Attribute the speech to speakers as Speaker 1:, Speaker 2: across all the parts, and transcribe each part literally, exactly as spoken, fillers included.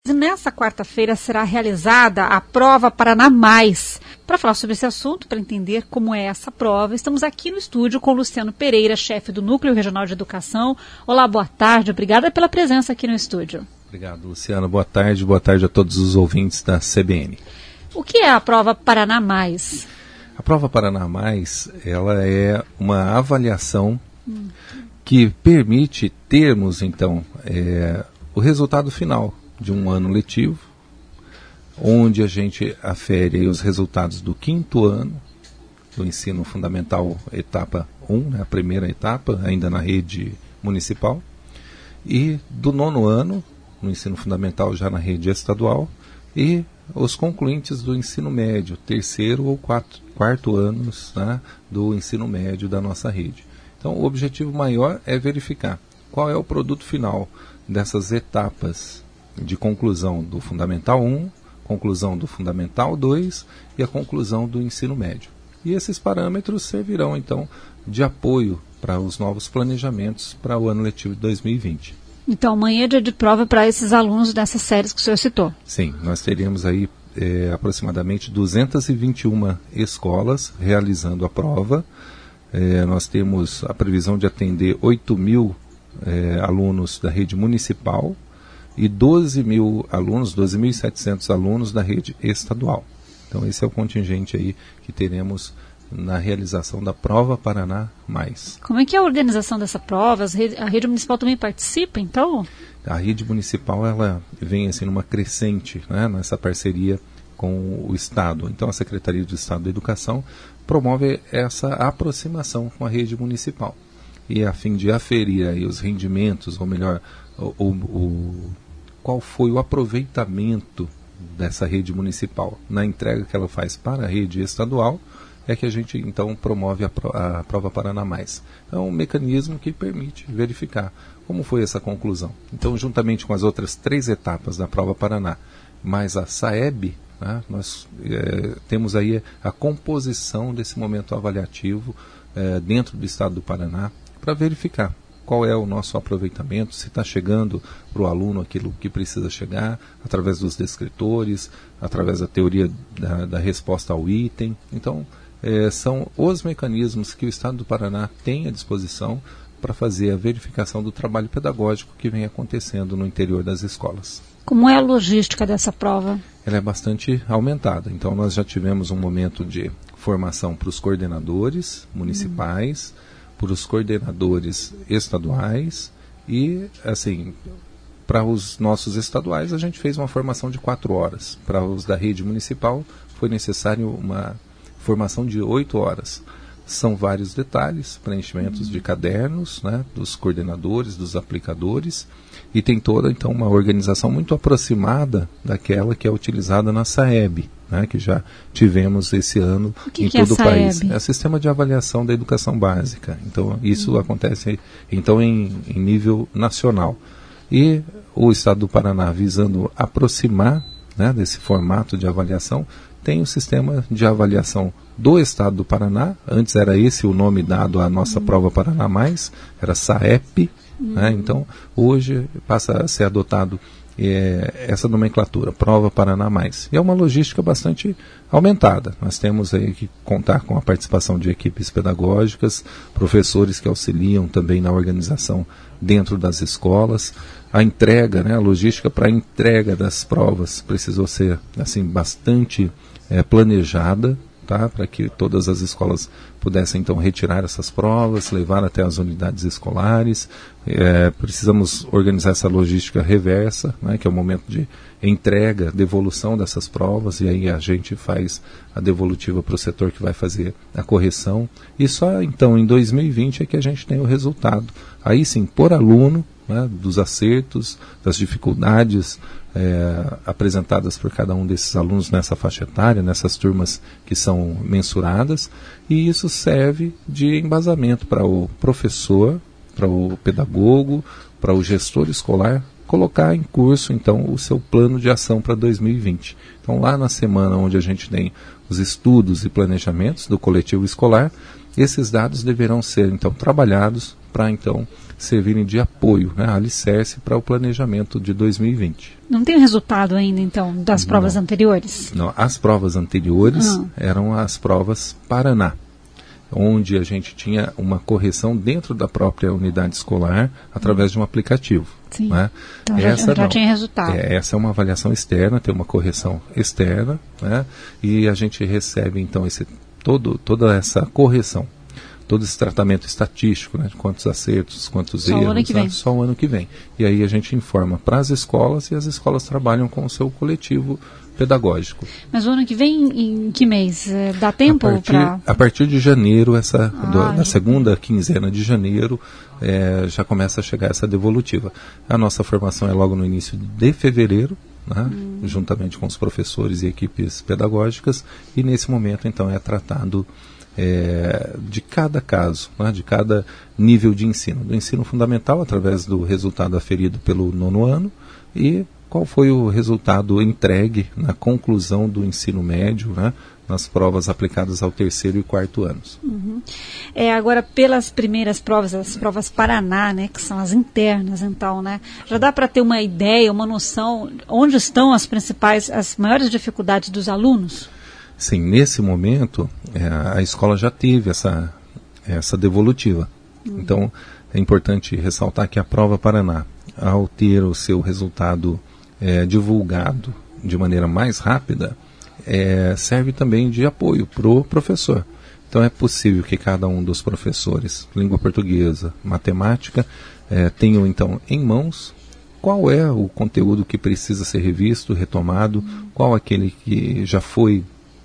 Speaker 1: Nessa quarta-feira será realizada a prova Paraná Mais. Para falar sobre esse assunto, para entender como é essa prova, estamos aqui no estúdio com o Luciano Pereira, chefe do Núcleo Regional de Educação. Olá, boa tarde, obrigada pela presença aqui no estúdio.
Speaker 2: Obrigado, Luciano. Boa tarde, boa tarde a todos os ouvintes da C B N.
Speaker 1: O que é a prova Paraná Mais?
Speaker 2: A prova Paraná Mais, ela é uma avaliação hum. que permite termos, então, é, o resultado final de um ano letivo, onde a gente afere os resultados do quinto ano do ensino fundamental, etapa um, né, a primeira etapa, ainda na rede municipal, e do nono ano, no ensino fundamental já na rede estadual, e os concluintes do ensino médio, terceiro ou quarto, quarto anos, né, do ensino médio da nossa rede. Então, o objetivo maior é verificar qual é o produto final dessas etapas de conclusão do Fundamental um, conclusão do Fundamental dois e a conclusão do ensino médio. E esses parâmetros servirão, então, de apoio para os novos planejamentos para o ano letivo de dois mil e vinte.
Speaker 1: Então, amanhã é dia de prova para esses alunos dessas séries que o senhor citou.
Speaker 2: Sim, nós teríamos aí é, aproximadamente duzentas e vinte e uma escolas realizando a prova. É, nós temos a previsão de atender oito mil é, alunos da rede municipal e doze mil alunos, doze mil e setecentos alunos da rede estadual. Então esse é o contingente aí que teremos na realização da prova Paraná Mais.
Speaker 1: Como é que é a organização dessa prova? A rede municipal também participa, então?
Speaker 2: A rede municipal, ela vem assim numa crescente, né, nessa parceria com o Estado. Então a Secretaria de Estado da Educação promove essa aproximação com a rede municipal. E a fim de aferir aí os rendimentos, ou melhor, o, o, o, qual foi o aproveitamento dessa rede municipal na entrega que ela faz para a rede estadual, é que a gente então promove a, pro, a prova Paraná Mais. É um mecanismo que permite verificar como foi essa conclusão. Então, juntamente com as outras três etapas da prova Paraná, mais a SAEB, né, nós é, temos aí a composição desse momento avaliativo é, dentro do estado do Paraná para verificar qual é o nosso aproveitamento, se está chegando para o aluno aquilo que precisa chegar, através dos descritores, através da teoria da, da resposta ao item. Então, é, são os mecanismos que o Estado do Paraná tem à disposição para fazer a verificação do trabalho pedagógico que vem acontecendo no interior das escolas.
Speaker 1: Como é a logística dessa prova?
Speaker 2: Ela é bastante aumentada. Então, nós já tivemos um momento de formação para os coordenadores municipais, hum. para os coordenadores estaduais e, assim, para os nossos estaduais a gente fez uma formação de quatro horas. Para os da rede municipal foi necessário uma formação de oito horas. São vários detalhes, preenchimentos uhum. de cadernos, né, dos coordenadores, dos aplicadores, e tem toda, então, uma organização muito aproximada daquela que é utilizada na SAEB, né, que já tivemos esse ano
Speaker 1: que
Speaker 2: em
Speaker 1: que
Speaker 2: todo
Speaker 1: é
Speaker 2: o país. É o Sistema de Avaliação da Educação Básica. Então, isso uhum. acontece então, em, em nível nacional. E o Estado do Paraná, visando aproximar, né, desse formato de avaliação, tem o Sistema de Avaliação do Estado do Paraná. Antes era esse o nome dado à nossa uhum. prova Paraná Mais, era SAEP. Uhum. Né, então, hoje passa a ser adotado É, essa nomenclatura, Prova Paraná Mais. E é uma logística bastante aumentada. Nós temos aí que contar com a participação de equipes pedagógicas, professores que auxiliam também na organização dentro das escolas. A entrega, né, a logística para a entrega das provas precisou ser assim, bastante é, planejada, tá, para que todas as escolas pudessem então retirar essas provas, levar até as unidades escolares. É, precisamos organizar essa logística reversa, né, que é o momento de entrega, devolução dessas provas, e aí a gente faz a devolutiva para o setor que vai fazer a correção. E só então em dois mil e vinte é que a gente tem o resultado, aí sim, por aluno, né, dos acertos, das dificuldades é, apresentadas por cada um desses alunos nessa faixa etária, nessas turmas que são mensuradas, e isso serve de embasamento para o professor, para o pedagogo, para o gestor escolar, colocar em curso, então, o seu plano de ação para dois mil e vinte. Então, lá na semana onde a gente tem os estudos e planejamentos do coletivo escolar, esses dados deverão ser, então, trabalhados para então servirem de apoio, né, alicerce para o planejamento de dois mil e vinte.
Speaker 1: Não tem resultado ainda, então, das provas
Speaker 2: não.
Speaker 1: anteriores?
Speaker 2: Não, as provas anteriores
Speaker 1: ah.
Speaker 2: eram as provas Paraná, onde a gente tinha uma correção dentro da própria unidade escolar através de um aplicativo.
Speaker 1: Sim.
Speaker 2: Né?
Speaker 1: Então
Speaker 2: essa
Speaker 1: já, já
Speaker 2: não.
Speaker 1: tinha resultado.
Speaker 2: É, essa é uma avaliação externa, tem uma correção externa, né? E a gente recebe então esse, todo, toda essa correção, todo esse tratamento estatístico, né? De quantos acertos, quantos
Speaker 1: só
Speaker 2: erros,
Speaker 1: o ano que
Speaker 2: né?
Speaker 1: vem.
Speaker 2: Só o ano que vem. E aí a gente informa para as escolas e as escolas trabalham com o seu coletivo pedagógico.
Speaker 1: Mas o ano que vem, em que mês? Dá tempo para...
Speaker 2: A partir de janeiro, essa,
Speaker 1: ah,
Speaker 2: do, na segunda quinzena de janeiro, é, já começa a chegar essa devolutiva. A nossa formação é logo no início de fevereiro, né, hum. juntamente com os professores e equipes pedagógicas, e nesse momento, então, é tratado é, de cada caso, né, de cada nível de ensino. Do ensino fundamental, através do resultado aferido pelo nono ano, e qual foi o resultado entregue na conclusão do ensino médio, né, nas provas aplicadas ao terceiro e quarto anos.
Speaker 1: Uhum. É, agora, pelas primeiras provas, as provas Paraná, né, que são as internas, então, né, já dá para ter uma ideia, uma noção, onde estão as principais, as maiores dificuldades dos alunos?
Speaker 2: Sim, nesse momento, é, a escola já teve essa, essa devolutiva. Uhum. Então, é importante ressaltar que a prova Paraná, ao ter o seu resultado É, divulgado de maneira mais rápida, é, serve também de apoio para o professor. Então é possível que cada um dos professores, língua portuguesa, matemática, é, tenham então em mãos qual é o conteúdo que precisa ser revisto, retomado, qual aquele que já foi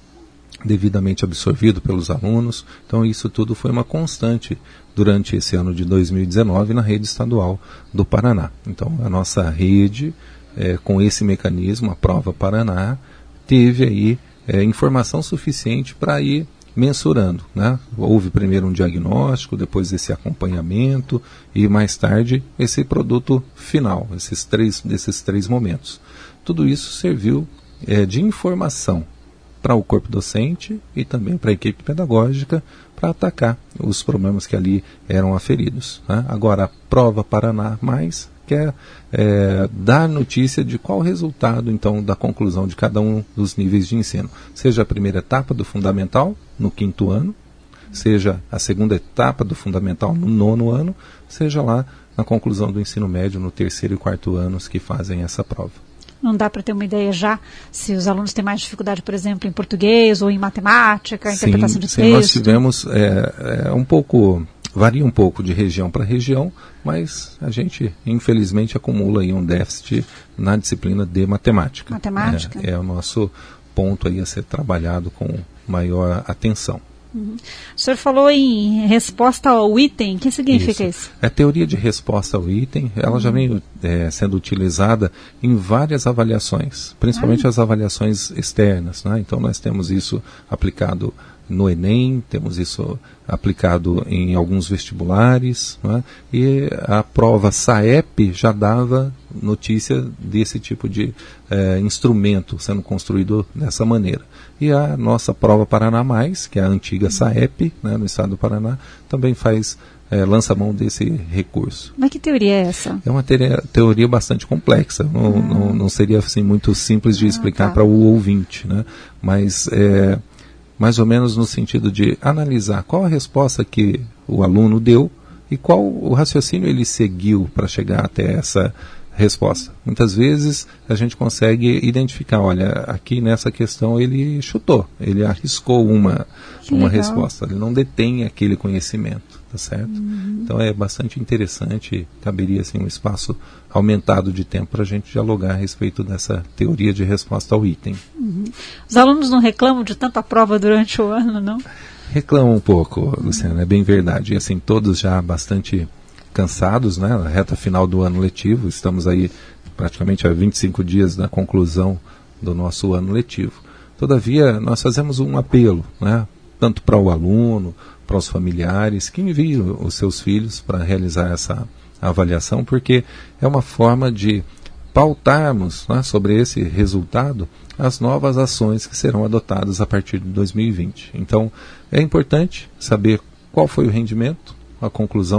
Speaker 2: devidamente absorvido pelos alunos. Então isso tudo foi uma constante durante esse ano de dois mil e dezenove na rede estadual do Paraná. Então a nossa rede, É, com esse mecanismo, a prova Paraná, teve aí é, informação suficiente para ir mensurando, né? Houve primeiro um diagnóstico, depois esse acompanhamento e mais tarde esse produto final, esses três, desses três momentos. Tudo isso serviu é, de informação para o corpo docente e também para a equipe pedagógica para atacar os problemas que ali eram aferidos, né? Agora, a prova Paraná mais quer é, dar notícia de qual o resultado, então, da conclusão de cada um dos níveis de ensino. Seja a primeira etapa do fundamental, no quinto ano, seja a segunda etapa do fundamental, no nono ano, seja lá na conclusão do ensino médio, no terceiro e quarto anos que fazem essa prova.
Speaker 1: Não dá para ter uma ideia já se os alunos têm mais dificuldade, por exemplo, em português ou em matemática,
Speaker 2: sim,
Speaker 1: interpretação de
Speaker 2: sim,
Speaker 1: texto?
Speaker 2: Nós tivemos é, é, um pouco... Varia um pouco de região para região, mas a gente, infelizmente, acumula aí um déficit na disciplina de matemática.
Speaker 1: Matemática.
Speaker 2: É, é o nosso ponto aí a ser trabalhado com maior atenção.
Speaker 1: Uhum. O senhor falou em resposta ao item, o que significa isso?
Speaker 2: isso? A teoria de resposta ao item, ela uhum. já vem é, sendo utilizada em várias avaliações, principalmente ah. as avaliações externas, né? Então nós temos isso aplicado no Enem, temos isso aplicado em alguns vestibulares, né? E a prova SAEP já dava notícia desse tipo de é, instrumento sendo construído dessa maneira. E a nossa prova Paraná Mais, que é a antiga SAEP, né, no estado do Paraná, também faz, é, lança mão desse recurso.
Speaker 1: Mas que teoria é essa?
Speaker 2: É uma teoria, teoria bastante complexa, não, ah. não, não seria assim, muito simples de explicar ah, tá. para o ouvinte, né? Mas é, mais ou menos no sentido de analisar qual a resposta que o aluno deu e qual o raciocínio ele seguiu para chegar até essa resposta. Muitas vezes a gente consegue identificar, olha, aqui nessa questão ele chutou, ele arriscou uma, uma resposta, ele não detém aquele conhecimento, tá certo? Uhum. Então é bastante interessante, caberia assim um espaço aumentado de tempo para a gente dialogar a respeito dessa teoria de resposta ao item.
Speaker 1: Uhum. Os alunos não reclamam de tanta prova durante o ano, não?
Speaker 2: Reclamam um pouco, Luciana, é bem verdade, e assim, todos já bastante cansados, né, na reta final do ano letivo, estamos aí praticamente há vinte e cinco dias da conclusão do nosso ano letivo. Todavia, nós fazemos um apelo, né, tanto para o aluno, para os familiares, que enviam os seus filhos para realizar essa avaliação, porque é uma forma de pautarmos, né, sobre esse resultado as novas ações que serão adotadas a partir de dois mil e vinte. Então, é importante saber qual foi o rendimento, a conclusão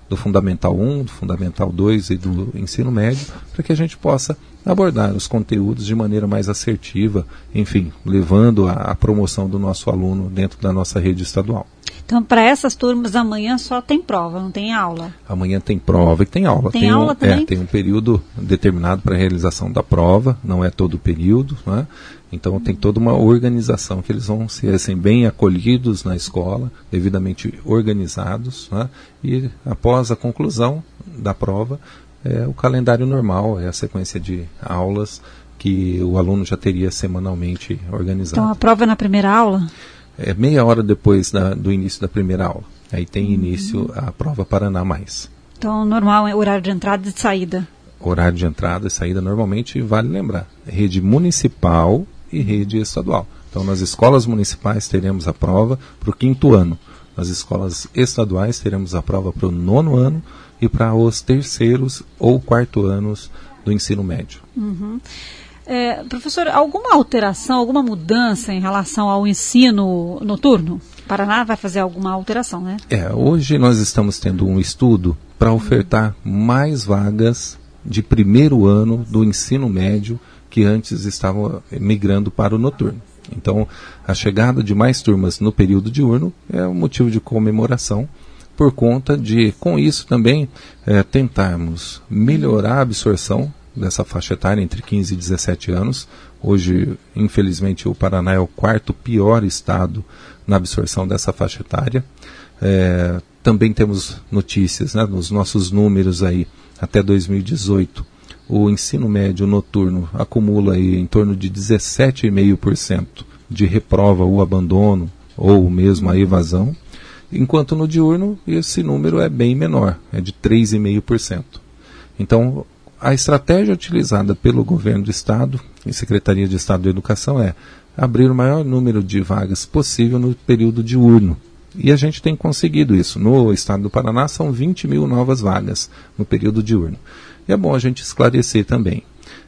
Speaker 2: do Fundamental um, do Fundamental dois e do ensino médio, para que a gente possa abordar os conteúdos de maneira mais assertiva, enfim, levando a, a promoção do nosso aluno dentro da nossa rede estadual.
Speaker 1: Então, para essas turmas, amanhã só tem prova, não tem aula?
Speaker 2: Amanhã tem prova e tem aula.
Speaker 1: Tem,
Speaker 2: tem
Speaker 1: aula
Speaker 2: um,
Speaker 1: também?
Speaker 2: É, tem um período determinado para a realização da prova, não é todo o período, né? Então tem toda uma organização que eles vão ser assim, bem acolhidos na escola, devidamente organizados, né? E após a conclusão da prova, é o calendário normal, é a sequência de aulas que o aluno já teria semanalmente organizado.
Speaker 1: Então a prova é na primeira aula?
Speaker 2: É meia hora depois da, do início da primeira aula. Aí tem início a prova Paraná Mais.
Speaker 1: Então normal é horário de entrada e de saída?
Speaker 2: Horário de entrada e saída normalmente, vale lembrar, rede municipal e rede estadual. Então nas escolas municipais teremos a prova para o quinto ano. Nas escolas estaduais teremos a prova para o nono ano e para os terceiros ou quarto anos do ensino médio.
Speaker 1: Uhum. É, professor, alguma alteração, alguma mudança em relação ao ensino noturno? O Paraná vai fazer alguma alteração, né?
Speaker 2: É, hoje nós estamos tendo um estudo para ofertar mais vagas de primeiro ano do ensino médio que antes estavam migrando para o noturno. Então, a chegada de mais turmas no período diurno é um motivo de comemoração, por conta de, com isso também, é, tentarmos melhorar a absorção dessa faixa etária entre quinze e dezessete anos. Hoje, infelizmente, o Paraná é o quarto pior estado na absorção dessa faixa etária. É, também temos notícias, né, nos nossos números aí, até dois mil e dezoito, o ensino médio noturno acumula aí em torno de dezessete vírgula cinco por cento de reprova ou abandono, ou mesmo a evasão, enquanto no diurno esse número é bem menor, é de três vírgula cinco por cento. Então, a estratégia utilizada pelo governo do Estado e Secretaria de Estado de Educação é abrir o maior número de vagas possível no período diurno. E a gente tem conseguido isso. No estado do Paraná são vinte mil novas vagas no período diurno. E é bom a gente esclarecer também.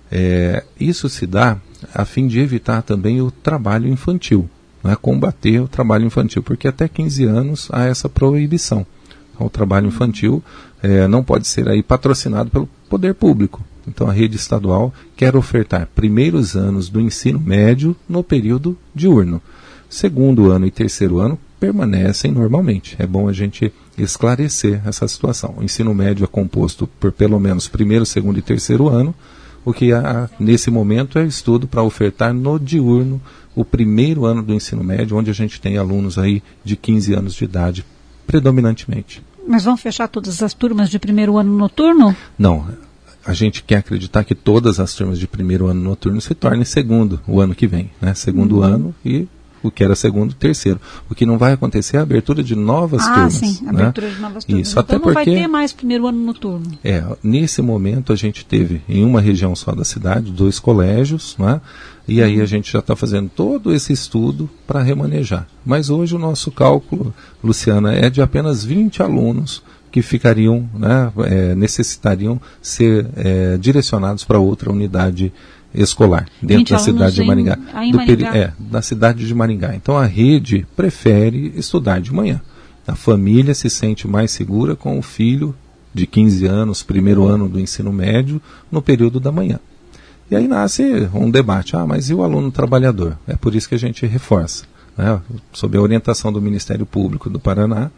Speaker 2: É, isso se dá a fim de evitar também o trabalho infantil, né? Combater o trabalho infantil, porque até quinze anos há essa proibição. O trabalho infantil é, não pode ser aí patrocinado pelo poder público. Então a rede estadual quer ofertar primeiros anos do ensino médio no período diurno. Segundo ano e terceiro ano permanecem normalmente. É bom a gente esclarecer essa situação. O ensino médio é composto por pelo menos primeiro, segundo e terceiro ano. O que há nesse momento é estudo para ofertar no diurno o primeiro ano do ensino médio, onde a gente tem alunos aí de quinze anos de idade, predominantemente.
Speaker 1: Mas vão fechar todas as turmas de primeiro ano noturno?
Speaker 2: Não. A gente quer acreditar que todas as turmas de primeiro ano noturno se tornem segundo o ano que vem, né? Segundo uhum. ano e o que era segundo, terceiro. O que não vai acontecer é a abertura de novas
Speaker 1: ah,
Speaker 2: turmas.
Speaker 1: Ah, sim,
Speaker 2: né?
Speaker 1: abertura de novas turmas.
Speaker 2: Isso,
Speaker 1: então
Speaker 2: até
Speaker 1: não
Speaker 2: porque,
Speaker 1: vai ter mais primeiro ano noturno.
Speaker 2: É, nesse momento a gente teve em uma região só da cidade, dois colégios, né? E aí a gente já está fazendo todo esse estudo para remanejar. Mas hoje o nosso cálculo, Luciana, é de apenas vinte alunos que ficariam, né, é, necessitariam ser é, direcionados para outra unidade escolar, dentro da cidade de Maringá.
Speaker 1: Em,
Speaker 2: do
Speaker 1: Maringá.
Speaker 2: É, da cidade de Maringá. Então a rede prefere estudar de manhã. A família se sente mais segura com o filho de quinze anos, primeiro ano do ensino médio, no período da manhã. E aí nasce um debate, ah, mas e o aluno trabalhador? É por isso que a gente reforça, né, sob a orientação do Ministério Público do Paraná,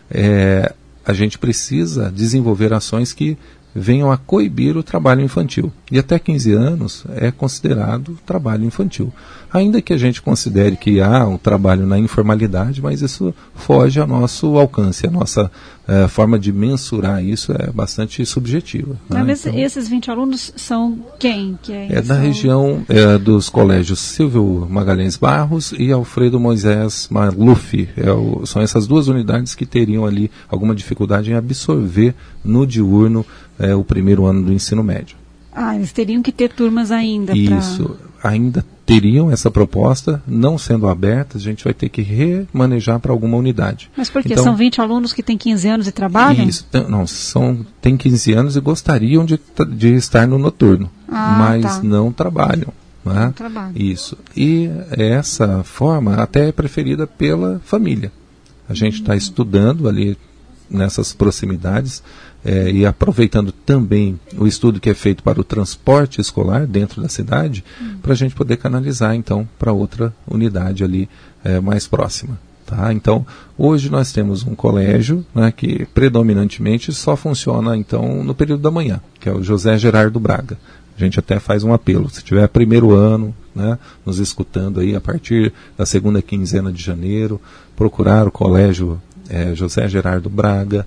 Speaker 2: é, a gente precisa desenvolver ações que venham a coibir o trabalho infantil. E até quinze anos é considerado trabalho infantil. Ainda que a gente considere que há um trabalho na informalidade, mas isso foge ao nosso alcance. A nossa eh, forma de mensurar isso é bastante subjetiva.
Speaker 1: Mas
Speaker 2: né?
Speaker 1: então, esses vinte alunos são quem? quem
Speaker 2: é
Speaker 1: são...
Speaker 2: da região é, dos colégios Silvio Magalhães Barros e Alfredo Moisés Maluf. É o, são essas duas unidades que teriam ali alguma dificuldade em absorver no diurno é, o primeiro ano do ensino médio.
Speaker 1: Ah, eles teriam que ter turmas ainda.
Speaker 2: Isso, pra... ainda teriam essa proposta, não sendo aberta, a gente vai ter que remanejar para alguma unidade.
Speaker 1: Mas por quê?
Speaker 2: Então,
Speaker 1: são vinte alunos que têm quinze anos e trabalham?
Speaker 2: Isso, não, são, têm quinze anos e gostariam de, de estar no noturno,
Speaker 1: ah,
Speaker 2: mas
Speaker 1: tá.
Speaker 2: não trabalham. Né?
Speaker 1: Não trabalham.
Speaker 2: Isso. E essa forma até é preferida pela família. A gente está uhum. estudando ali nessas proximidades, é, e aproveitando também o estudo que é feito para o transporte escolar dentro da cidade, hum. para a gente poder canalizar então para outra unidade ali é, mais próxima. Tá? Então, hoje nós temos um colégio, né, que predominantemente só funciona então no período da manhã, que é o José Gerardo Braga. A gente até faz um apelo, se tiver primeiro ano, né, nos escutando aí a partir da segunda quinzena de janeiro, procurar o colégio é, José Gerardo Braga,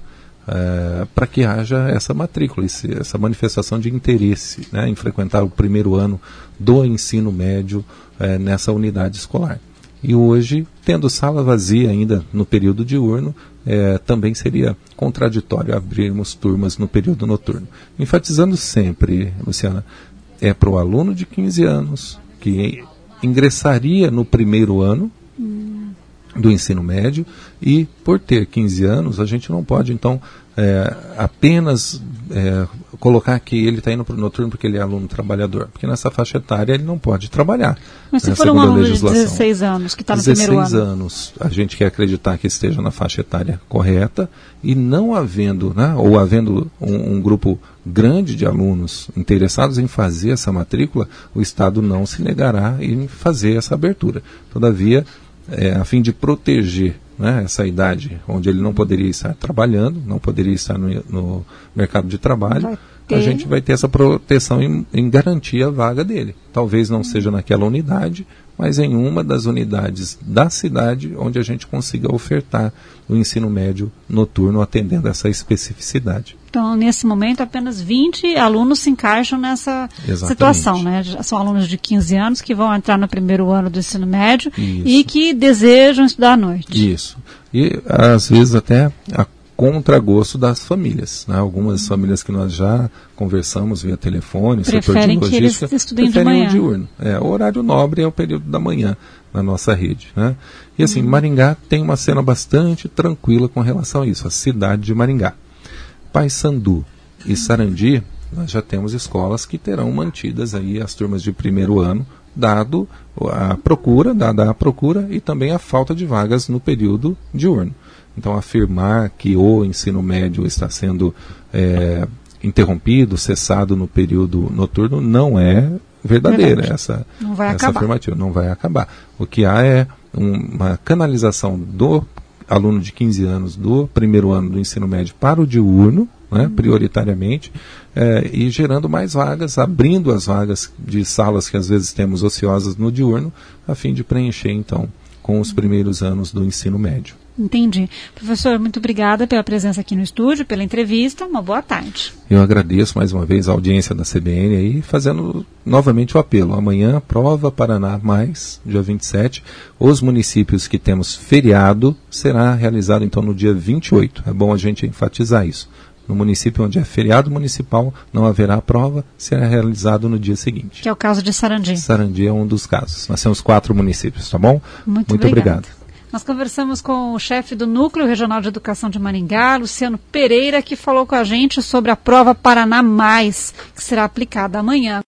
Speaker 2: é, para que haja essa matrícula, esse, essa manifestação de interesse, né, em frequentar o primeiro ano do ensino médio é, nessa unidade escolar. E hoje, tendo sala vazia ainda no período diurno, é, também seria contraditório abrirmos turmas no período noturno. Enfatizando sempre, Luciana, é para o aluno de quinze anos que ingressaria no primeiro ano hum. do ensino médio, e por ter quinze anos, a gente não pode, então, é, apenas é, colocar que ele está indo para o noturno porque ele é aluno trabalhador, porque nessa faixa etária ele não pode trabalhar.
Speaker 1: Mas se né, for um aluno de dezesseis anos que está no primeiro ano?
Speaker 2: dezesseis anos, a gente quer acreditar que esteja na faixa etária correta, e não havendo, né, ou havendo um, um grupo grande de alunos interessados em fazer essa matrícula, o Estado não se negará em fazer essa abertura. Todavia, é, a fim de proteger, né, essa idade onde ele não poderia estar trabalhando, não poderia estar no, no mercado de trabalho, a gente vai ter essa proteção em, em garantir a vaga dele. Talvez não seja naquela unidade, mas em uma das unidades da cidade onde a gente consiga ofertar o ensino médio noturno atendendo essa especificidade.
Speaker 1: Então, nesse momento, apenas vinte alunos se encaixam nessa Exatamente. situação, né? São alunos de quinze anos que vão entrar no primeiro ano do ensino médio Isso. e que desejam estudar à noite.
Speaker 2: Isso. E, às vezes, até a contragosto das famílias, né? Algumas famílias que nós já conversamos via telefone,
Speaker 1: preferem setor de logística, que eles estudem de manhã.
Speaker 2: O diurno. É, o horário nobre é o período da manhã na nossa rede, né? E assim, hum. Maringá tem uma cena bastante tranquila com relação a isso, a cidade de Maringá. Paissandu e Sarandi, nós já temos escolas que terão mantidas aí as turmas de primeiro ano, dado a procura, dada a procura e também a falta de vagas no período diurno. Então, afirmar que o ensino médio está sendo é, interrompido, cessado no período noturno, não é verdadeira Verdade. essa,
Speaker 1: não vai
Speaker 2: essa afirmativa. Não vai acabar. O que há é um, uma canalização do aluno de quinze anos do primeiro ano do ensino médio para o diurno, né, prioritariamente, é, e gerando mais vagas, abrindo as vagas de salas que às vezes temos ociosas no diurno, a fim de preencher, então, com os primeiros anos do ensino médio.
Speaker 1: Entendi. Professor, muito obrigada pela presença aqui no estúdio, pela entrevista. Uma boa tarde.
Speaker 2: Eu agradeço mais uma vez a audiência da C B N aí, fazendo novamente o apelo. Amanhã, Prova Paraná Mais, dia vinte e sete. Os municípios que temos feriado será realizado então no dia vinte e oito. É bom a gente enfatizar isso. No município onde é feriado municipal, não haverá prova, será realizado no dia seguinte.
Speaker 1: Que é o caso de Sarandi.
Speaker 2: Sarandi é um dos casos. Nós temos quatro municípios, tá bom?
Speaker 1: Muito,
Speaker 2: Muito obrigado.
Speaker 1: Nós conversamos com o chefe do Núcleo Regional de Educação de Maringá, Luciano Pereira, que falou com a gente sobre a prova Paraná Mais, que será aplicada amanhã.